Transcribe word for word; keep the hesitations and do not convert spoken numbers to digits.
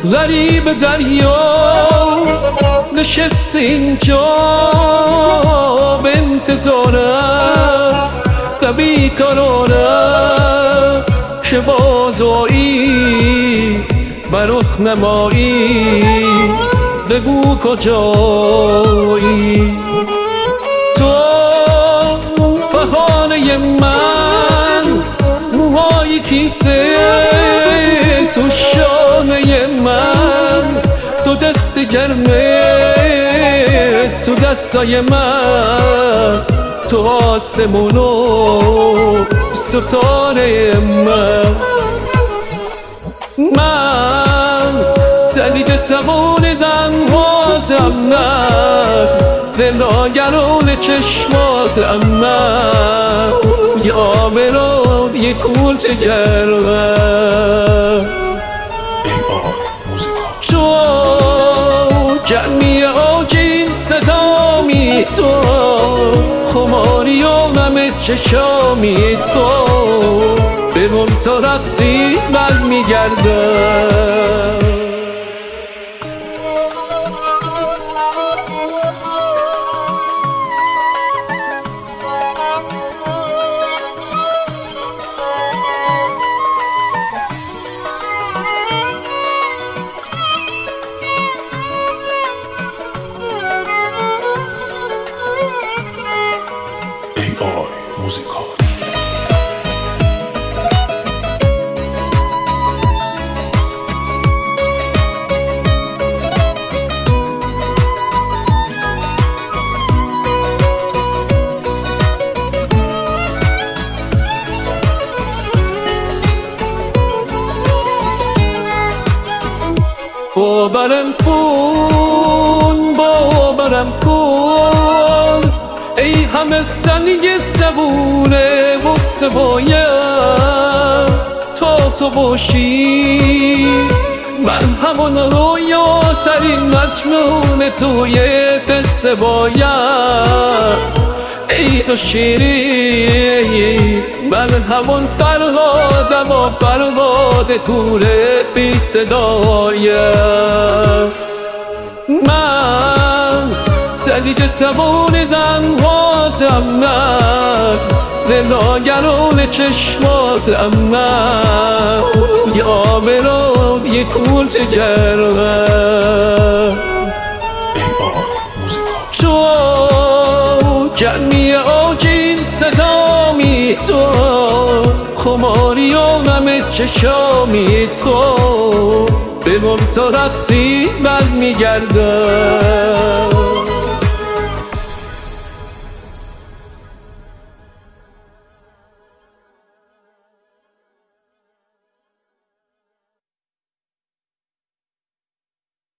غریب دریا نشست اینجا به انتظارت و بیقرارت که بازایی بر رخ نمایی بگو کجایی تو بهانه من موهای کیسه تو شانه من تو دست گرمه تو دستای من تو آسمون و ستاره من من سلیج سبون دنهاتم من دلاگرون چشماتم من یا برو یه کول تگرم تو گرمی آجین صدامی تو خماری و نم چشامی تو بمون تا رفتی من میگردم موزیکال. باورم کن باورم کن ای همه سنگ صبونه و سبایم تا تو باشی من همون رویاترین مجنون توی قصه بایم ای تو شیری من همون فرهادم و فرهاد دوره بی صدایم من سلیج سبون دنهاتم من دلاگرون چشماتم من یا برو یه کول تگرم تو گرمی آجین صدامی تو خماری و نم چشامی تو بمون تا رفتی من میگردم